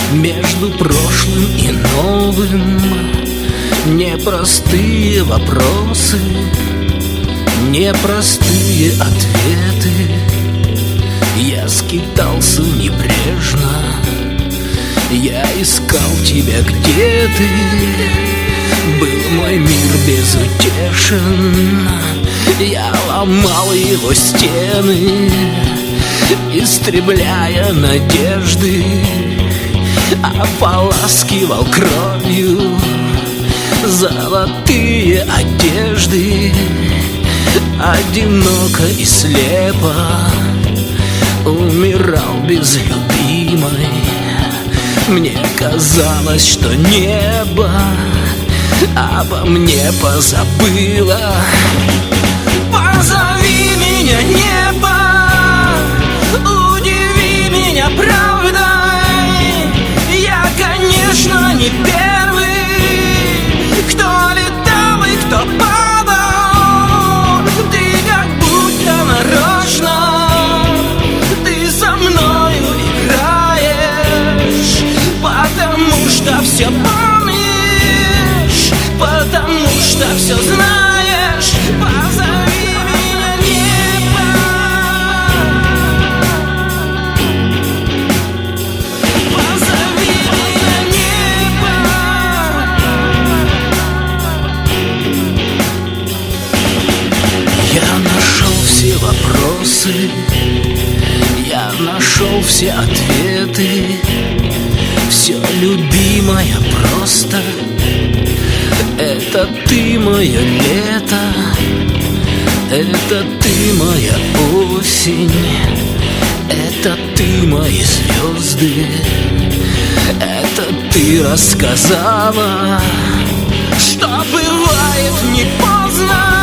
Между прошлым и новым непростые вопросы, непростые ответы. Я скитался небрежно, я искал тебя, где ты. Был мой мир безутешен, я ломал его стены, истребляя надежды, ополаскивал кровью золотые одежды. Одиноко и слепо умирал без любимой. Мне казалось, что небо обо мне позабыло. Позови меня, небо, удиви меня правдой. Я, конечно, не первый, кто летал и кто падал. Ты как будто нарочно, ты со мною играешь, потому что все помнишь, потому что все знаешь. Позови меня, небо, позови меня, небо. Я нашел все вопросы, я нашел все ответы. Все, любимая, просто это ты мое лето, это ты моя осень, это ты мои звезды, это ты рассказала, что бывает не поздно.